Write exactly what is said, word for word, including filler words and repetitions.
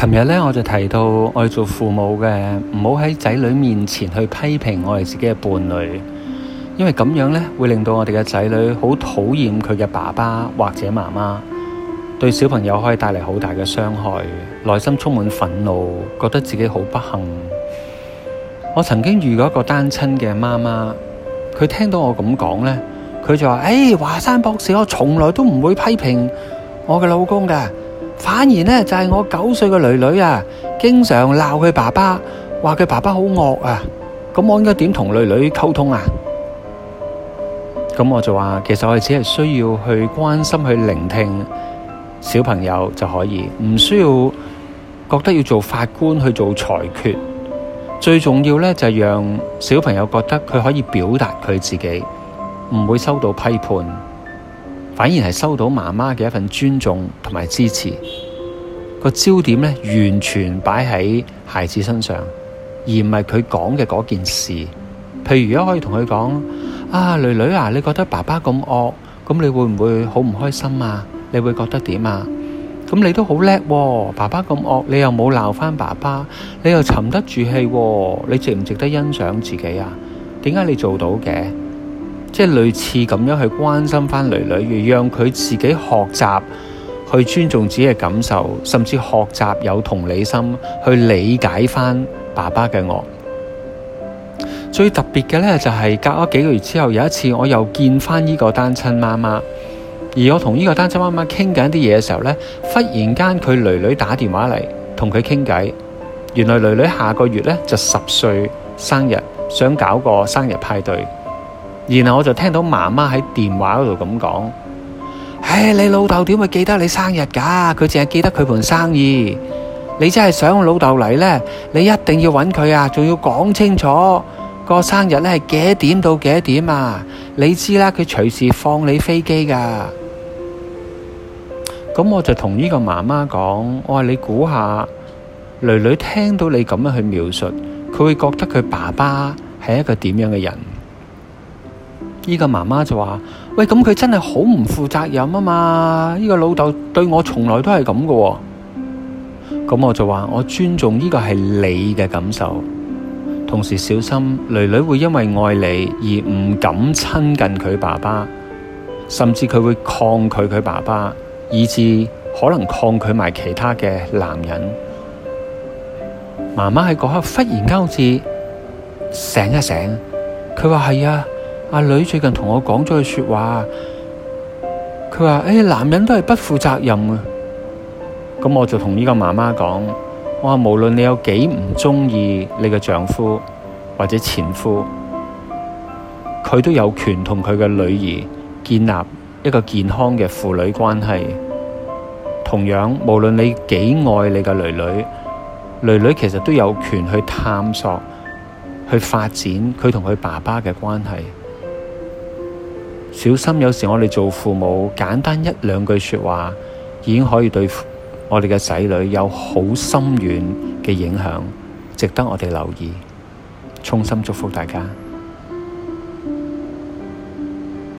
琴日咧，我就提到我哋做父母嘅唔好喺仔女面前去批評我哋自己嘅伴侶，因為咁樣咧會令到我哋嘅仔女好討厭佢嘅爸爸或者媽媽，對小朋友可以帶嚟好大嘅傷害，內心充滿憤怒，覺得自己好不幸。我曾經遇過一個單親嘅媽媽，佢聽到我咁講咧，佢就話：誒，華山博士，我從來都唔會批評我嘅老公㗎。反而呢，就係我九歲嘅女女啊，經常鬧佢爸爸，話佢爸爸好惡啊。咁我應該點同女女溝通啊？咁我就話，其實我哋只係需要去關心、去聆聽小朋友就可以，唔需要覺得要做法官去做裁決。最重要呢，就係讓小朋友覺得佢可以表達佢自己，唔會收到批判，反而係收到媽媽嘅一份尊重同埋支持。個焦點咧完全擺喺孩子身上，而唔係佢講嘅嗰件事。譬如如果可以同佢講：啊，女女啊，你覺得爸爸咁惡，咁你會唔會好唔開心啊？你會覺得點啊？咁你都好叻喎，爸爸咁惡，你又冇鬧返爸爸，你又沉得住氣喎，你值唔值得欣賞自己啊？點解你做到嘅？即係類似咁樣去關心翻女女，讓佢自己學習去尊重自己嘅感受，甚至學習有同理心去理解翻爸爸嘅惡。最特別嘅呢，就係隔咗幾個月之後，有一次我又見翻呢個單親媽媽，而我同呢個單親媽媽傾緊啲嘢嘅時候呢，忽然間佢女女打電話嚟同佢傾偈。原來女女下個月呢就十歲生日，想搞個生日派對。然後我就聽到媽媽喺電話嗰度咁講：唉，你老豆點會記得你生日㗎？佢淨係記得佢盤生意。你真係想我老豆嚟呢？你一定要揾佢啊！仲要講清楚個生日呢係幾多點到幾多點啊？你知啦，佢隨時放你飛機㗎。咁我就同呢個媽媽講：我話你估下，女女聽到你咁樣去描述，佢會覺得佢爸爸係一個點樣嘅人？呢個媽媽就話：喂，咁佢真係好唔負責任啊嘛！呢個老豆對我從來都係咁嘅。咁我就話：我尊重呢個係你嘅感受，同時小心女女會因為愛你而唔敢親近佢爸爸，甚至佢會抗拒佢爸爸，以致可能抗拒埋其他嘅男人。媽媽喺嗰刻忽然間好似醒一醒，佢話：係啊。阿女最近同我講咗句說話，佢話：誒，男人都係不負責任啊！咁我就同呢個媽媽講：我話無論你有幾唔中意你嘅丈夫或者前夫，佢都有權同佢嘅女兒建立一個健康嘅父女關係。同樣，無論你幾愛你嘅女女，女女其實都有權去探索、去發展佢同佢爸爸嘅關係。小心，有時我哋做父母，簡單一兩句說話，已經可以對我哋嘅仔女有好深遠嘅影響，值得我哋留意。衷心祝福大家。